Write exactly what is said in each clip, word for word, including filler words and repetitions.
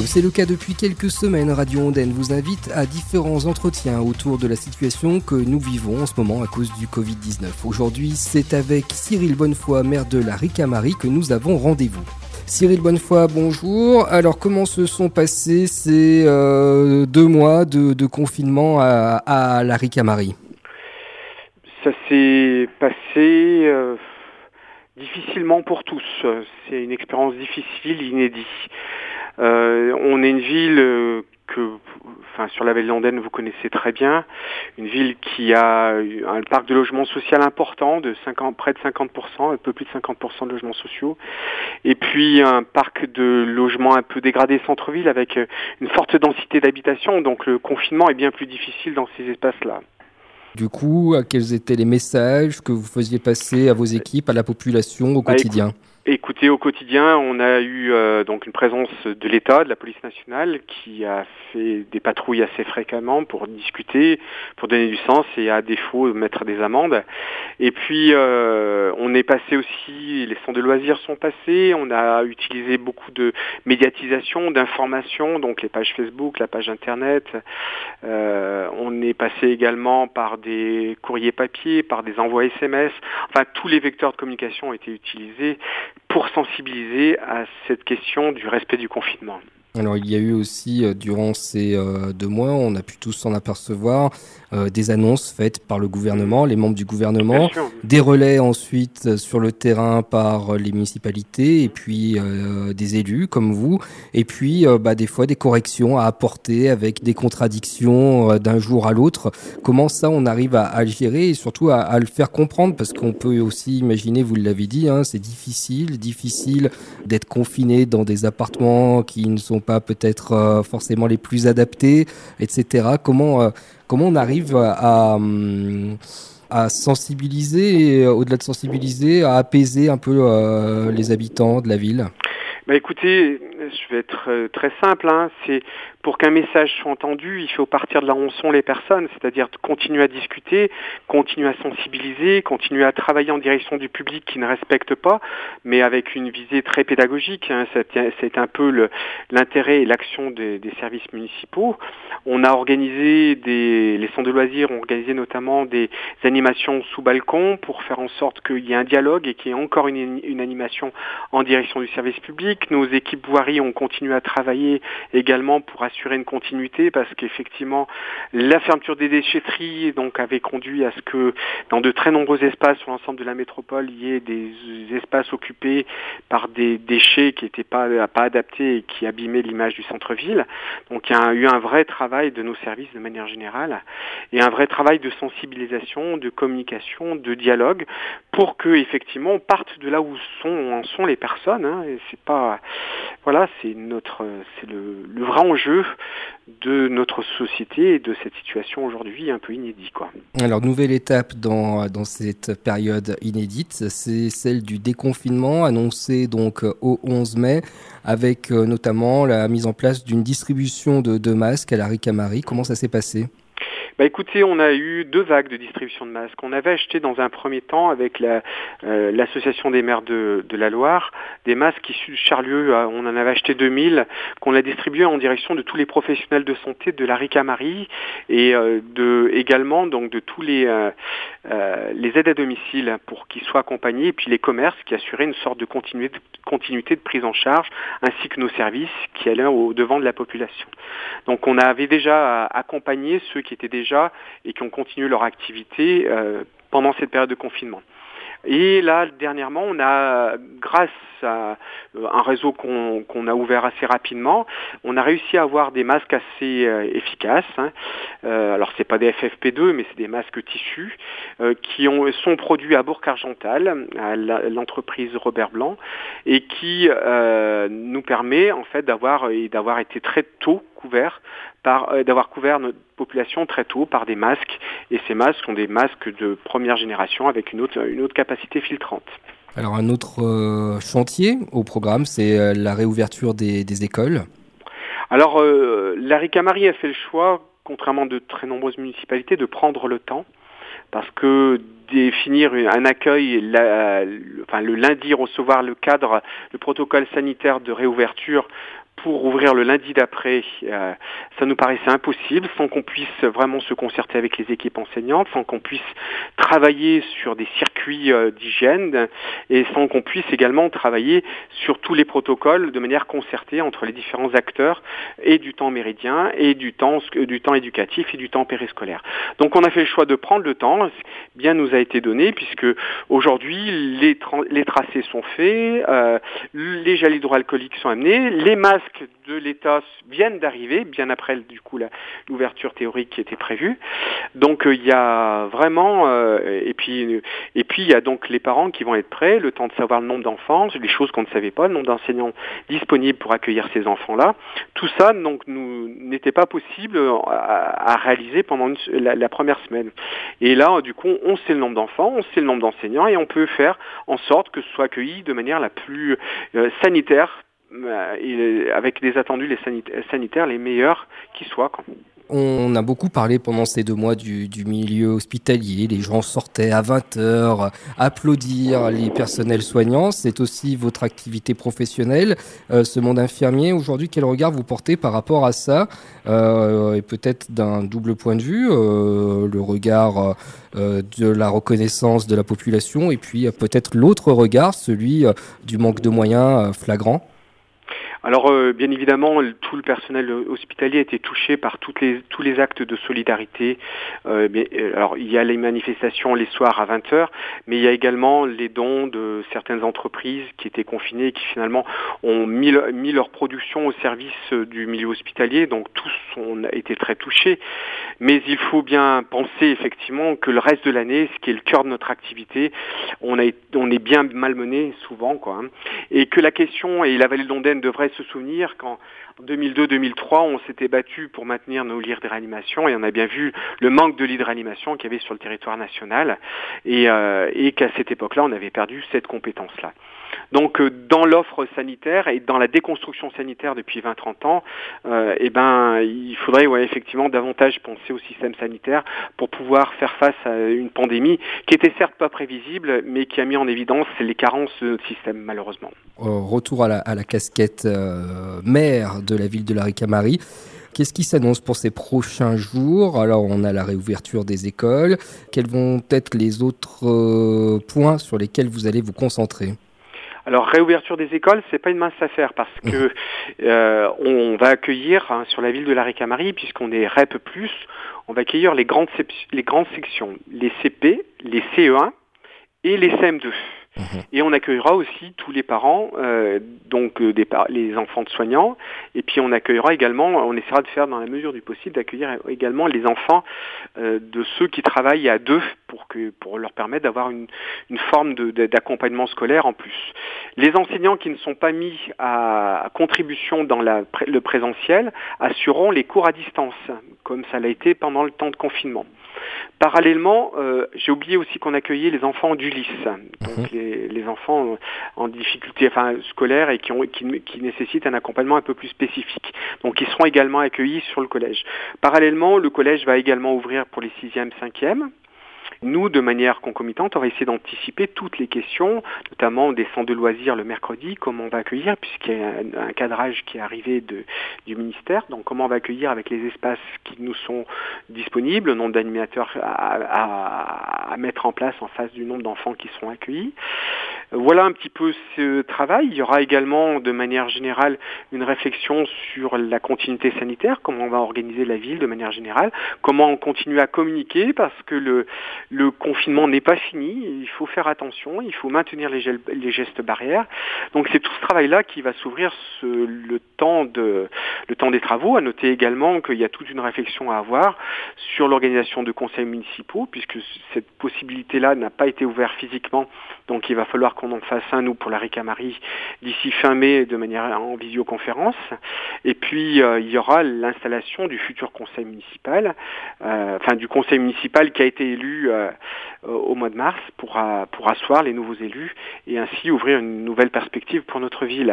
Comme c'est le cas depuis quelques semaines, Radio Ondaine vous invite à différents entretiens autour de la situation que nous vivons en ce moment à cause du covid dix-neuf. Aujourd'hui, c'est avec Cyril Bonnefoy, maire de la Ricamarie, que nous avons rendez-vous. Cyril Bonnefoy, bonjour. Alors, comment se sont passés ces euh, deux mois de, de confinement à, à la Ricamarie ? Ça s'est passé euh, difficilement pour tous. C'est une expérience difficile, inédite. Euh, on est une ville euh, que, enfin, sur la vallée d'Andenne, vous connaissez très bien. Une ville qui a un parc de logement social important, de cinquante, près de cinquante pour cent, un peu plus de cinquante pour cent de logements sociaux. Et puis un parc de logements un peu dégradé centre-ville avec une forte densité d'habitation. Donc le confinement est bien plus difficile dans ces espaces-là. Du coup, quels étaient les messages que vous faisiez passer à vos équipes, à la population au quotidien ? Écoutez, au quotidien, on a eu euh, donc une présence de l'État, de la police nationale, qui a fait des patrouilles assez fréquemment pour discuter, pour donner du sens et à défaut mettre des amendes. Et puis euh, on est passé aussi, les centres de loisirs sont passés, on a utilisé beaucoup de médiatisation, d'information, donc les pages Facebook, la page Internet. Euh, on est passé également par des courriers papier, par des envois S M S. Enfin, tous les vecteurs de communication ont été utilisés pour sensibiliser à cette question du respect du confinement. Alors il y a eu aussi, euh, durant ces euh, deux mois, on a pu tous s'en apercevoir, euh, des annonces faites par le gouvernement, les membres du gouvernement, des relais ensuite euh, sur le terrain par les municipalités et puis euh, des élus comme vous, et puis euh, bah, des fois des corrections à apporter avec des contradictions euh, d'un jour à l'autre. Comment ça on arrive à, à le gérer et surtout à, à le faire comprendre, parce qu'on peut aussi imaginer, vous l'avez dit, hein, c'est difficile, difficile d'être confiné dans des appartements qui ne sont pas peut-être euh, forcément les plus adaptés, et cetera. Comment, euh, comment on arrive à, à sensibiliser, et, au-delà de sensibiliser, à apaiser un peu euh, les habitants de la ville ? Bah écoutez, je vais être euh, très simple, hein. C'est pour qu'un message soit entendu, il faut partir de là où on sont les personnes, c'est-à-dire continuer à discuter, continuer à sensibiliser, continuer à travailler en direction du public qui ne respecte pas, mais avec une visée très pédagogique, hein. C'est, c'est un peu le, l'intérêt et l'action des, des services municipaux. On a organisé des, les centres de loisirs ont organisé notamment des animations sous balcon pour faire en sorte qu'il y ait un dialogue et qu'il y ait encore une, une animation en direction du service public. Nos équipes voiries ont continué à travailler également pour assurer une continuité, parce qu'effectivement la fermeture des déchetteries donc avait conduit à ce que dans de très nombreux espaces sur l'ensemble de la métropole, il y ait des espaces occupés par des déchets qui n'étaient pas, pas adaptés et qui abîmaient l'image du centre-ville. Donc il y a eu un vrai travail de nos services de manière générale et un vrai travail de sensibilisation, de communication, de dialogue pour que effectivement on parte de là où sont, en sont les personnes, hein, et c'est pas, voilà, c'est notre, c'est le, le vrai enjeu de notre société et de cette situation aujourd'hui un peu inédite, quoi. Alors, nouvelle étape dans, dans cette période inédite, c'est celle du déconfinement annoncé donc au onze mai, avec euh, notamment la mise en place d'une distribution de, de masques à la Ricamarie. Comment ça s'est passé ? Bah écoutez, on a eu deux vagues de distribution de masques. On avait acheté dans un premier temps avec la, euh, l'association des maires de, de la Loire des masques issus de Charlieu. On en avait acheté deux mille qu'on a distribué en direction de tous les professionnels de santé de la Ricamarie et euh, de également donc de tous les euh, euh, les aides à domicile pour qu'ils soient accompagnés, et puis les commerces qui assuraient une sorte de continuité, continuité de prise en charge, ainsi que nos services qui allaient au devant de la population. Donc on avait déjà accompagné ceux qui étaient déjà et qui ont continué leur activité euh, pendant cette période de confinement. Et là, dernièrement, on a, grâce à un réseau qu'on, qu'on a ouvert assez rapidement, on a réussi à avoir des masques assez euh, efficaces. Hein. Euh, alors, c'est pas des F F P deux, mais c'est des masques tissus euh, qui ont, sont produits à Bourg-Argental, à la, l'entreprise Robert Blanc, et qui euh, nous permet en fait d'avoir et d'avoir été très tôt couverts par euh, d'avoir couvert notre population très tôt par des masques, et ces masques sont des masques de première génération avec une autre une autre capacité filtrante. Alors un autre euh, chantier au programme, c'est euh, la réouverture des, des écoles. Alors euh, la Ricamarie a fait le choix, contrairement à de très nombreuses municipalités, de prendre le temps, parce que définir un accueil, la, le, enfin le lundi, recevoir le cadre, le protocole sanitaire de réouverture pour ouvrir le lundi d'après, euh, ça nous paraissait impossible, sans qu'on puisse vraiment se concerter avec les équipes enseignantes, sans qu'on puisse travailler sur des circuits euh, d'hygiène et sans qu'on puisse également travailler sur tous les protocoles de manière concertée entre les différents acteurs et du temps méridien et du temps, du temps éducatif et du temps périscolaire. Donc on a fait le choix de prendre le temps, bien nous a été donné puisque aujourd'hui les, tra- les tracés sont faits, euh, les gels hydroalcooliques sont amenés, les masques de l'État viennent d'arriver, bien après du coup la, l'ouverture théorique qui était prévue. Donc il euh, y a vraiment euh, et puis et puis il y a donc les parents qui vont être prêts, le temps de savoir le nombre d'enfants, les choses qu'on ne savait pas, le nombre d'enseignants disponibles pour accueillir ces enfants-là. Tout ça donc nous n'était pas possible à, à réaliser pendant une, la, la première semaine. Et là du coup on sait le nombre d'enfants, on sait le nombre d'enseignants et on peut faire en sorte que ce soit accueilli de manière la plus euh, sanitaire et avec des attendus les sanitaires, sanitaires les meilleurs qui soient, quoi. On a beaucoup parlé pendant ces deux mois du, du milieu hospitalier. Les gens sortaient à vingt heures, applaudir les personnels soignants. C'est aussi votre activité professionnelle, euh, ce monde infirmier. Aujourd'hui, quel regard vous portez par rapport à ça euh, et peut-être d'un double point de vue, euh, le regard euh, de la reconnaissance de la population et puis euh, peut-être l'autre regard, celui euh, du manque de moyens euh, flagrant. Alors euh, bien évidemment, tout le personnel hospitalier a été touché par toutes les, tous les actes de solidarité. Euh, mais, alors il y a les manifestations les soirs à vingt heures, mais il y a également les dons de certaines entreprises qui étaient confinées et qui finalement ont mis, mis leur production au service du milieu hospitalier. Donc tous ont été très touchés. Mais il faut bien penser effectivement que le reste de l'année, ce qui est le cœur de notre activité, on, a, on est bien malmené souvent, quoi, hein, et que la question, et la vallée de l'Ondaine devrait se souvenir qu'en deux mille deux deux mille trois, on s'était battu pour maintenir nos lits de réanimation et on a bien vu le manque de lits de réanimation qu'il y avait sur le territoire national et, euh, et qu'à cette époque-là, on avait perdu cette compétence-là. Donc euh, dans l'offre sanitaire et dans la déconstruction sanitaire depuis vingt à trente ans, euh, eh ben, il faudrait ouais, effectivement davantage penser au système sanitaire pour pouvoir faire face à une pandémie qui était certes pas prévisible, mais qui a mis en évidence les carences de notre système, malheureusement. Euh, retour à la, à la casquette euh, maire de la ville de la Ricamarie. Qu'est-ce qui s'annonce pour ces prochains jours? Alors, on a la réouverture des écoles. Quels vont être les autres euh, points sur lesquels vous allez vous concentrer? Alors, réouverture des écoles, c'est pas une mince affaire parce que euh, on va accueillir hein, sur la ville de la Ricamarie, puisqu'on est R E P plus, on va accueillir les grandes, les grandes sections, les C P, les C E un et les C M deux. Mmh. Et on accueillera aussi tous les parents, euh, donc euh, des par- les enfants de soignants, et puis on accueillera également, on essaiera de faire dans la mesure du possible, d'accueillir également les enfants euh, de ceux qui travaillent à deux pour que pour leur permettre d'avoir une, une forme de, de, d'accompagnement scolaire en plus. Les enseignants qui ne sont pas mis à, à contribution dans la, le présentiel assureront les cours à distance, comme ça l'a été pendant le temps de confinement. Parallèlement, euh, j'ai oublié aussi qu'on accueillait les enfants d'Ulysse, donc les, les enfants en difficulté enfin, scolaire et qui, ont, qui, qui nécessitent un accompagnement un peu plus spécifique. Donc ils seront également accueillis sur le collège. Parallèlement, le collège va également ouvrir pour les sixième, cinquième. Nous, de manière concomitante, on va essayer d'anticiper toutes les questions, notamment des centres de loisirs le mercredi, comment on va accueillir, puisqu'il y a un, un cadrage qui est arrivé de, du ministère, donc comment on va accueillir avec les espaces qui nous sont disponibles, le nombre d'animateurs à, à, à mettre en place en face du nombre d'enfants qui seront accueillis. Voilà un petit peu ce travail. Il y aura également, de manière générale, une réflexion sur la continuité sanitaire, comment on va organiser la ville de manière générale, comment on continue à communiquer, parce que le Le confinement n'est pas fini, il faut faire attention, il faut maintenir les, gel, les gestes barrières. Donc c'est tout ce travail-là qui va s'ouvrir ce, le, temps de, le temps des travaux. À noter également qu'il y a toute une réflexion à avoir sur l'organisation de conseils municipaux, puisque cette possibilité-là n'a pas été ouverte physiquement. Donc il va falloir qu'on en fasse un, nous, pour la Ricamarie, d'ici fin mai, de manière en visioconférence. Et puis euh, il y aura l'installation du futur conseil municipal, euh, enfin du conseil municipal qui a été élu euh, au mois de mars pour, euh, pour asseoir les nouveaux élus et ainsi ouvrir une nouvelle perspective pour notre ville.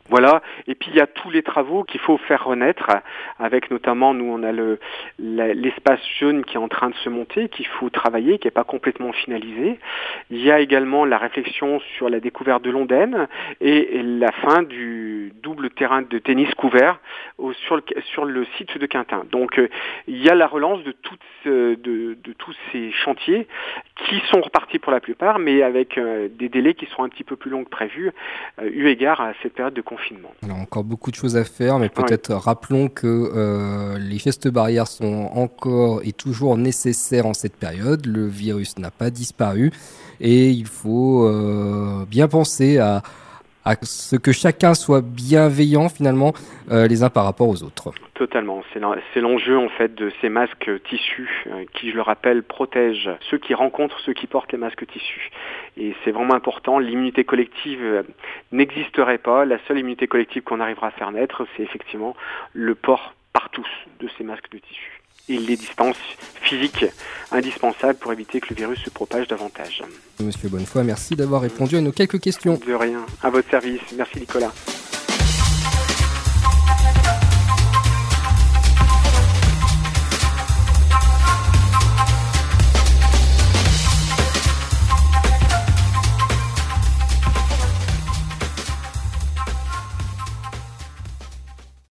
Voilà, et puis il y a tous les travaux qu'il faut faire renaître, avec notamment, nous on a le, la, l'espace jeune qui est en train de se monter, qu'il faut travailler, qui n'est pas complètement finalisé. Il y a également la réflexion sur la découverte de l'Ondaine et, et la fin du double terrain de tennis couvert au, sur, le, sur le site de Quintin. Donc euh, il y a la relance de, toutes, de, de tous ces chantiers qui sont repartis pour la plupart, mais avec euh, des délais qui sont un petit peu plus longs que prévu, euh, eu égard à cette période de confinement. Alors, encore beaucoup de choses à faire, mais peut-être oui. rappelons que euh, les gestes barrières sont encore et toujours nécessaires en cette période. Le virus n'a pas disparu et il faut euh, bien penser à, à ce que chacun soit bienveillant finalement euh, les uns par rapport aux autres. Totalement, c'est, c'est l'enjeu en fait de ces masques tissus euh, qui, je le rappelle, protègent ceux qui rencontrent ceux qui portent les masques tissus. Et c'est vraiment important, l'immunité collective euh, n'existerait pas. La seule immunité collective qu'on arrivera à faire naître, c'est effectivement le port par tous de ces masques de tissu. Et les distances physiques indispensables pour éviter que le virus se propage davantage. Monsieur Bonnefoy, merci d'avoir répondu à nos quelques questions. De rien, à votre service. Merci Nicolas.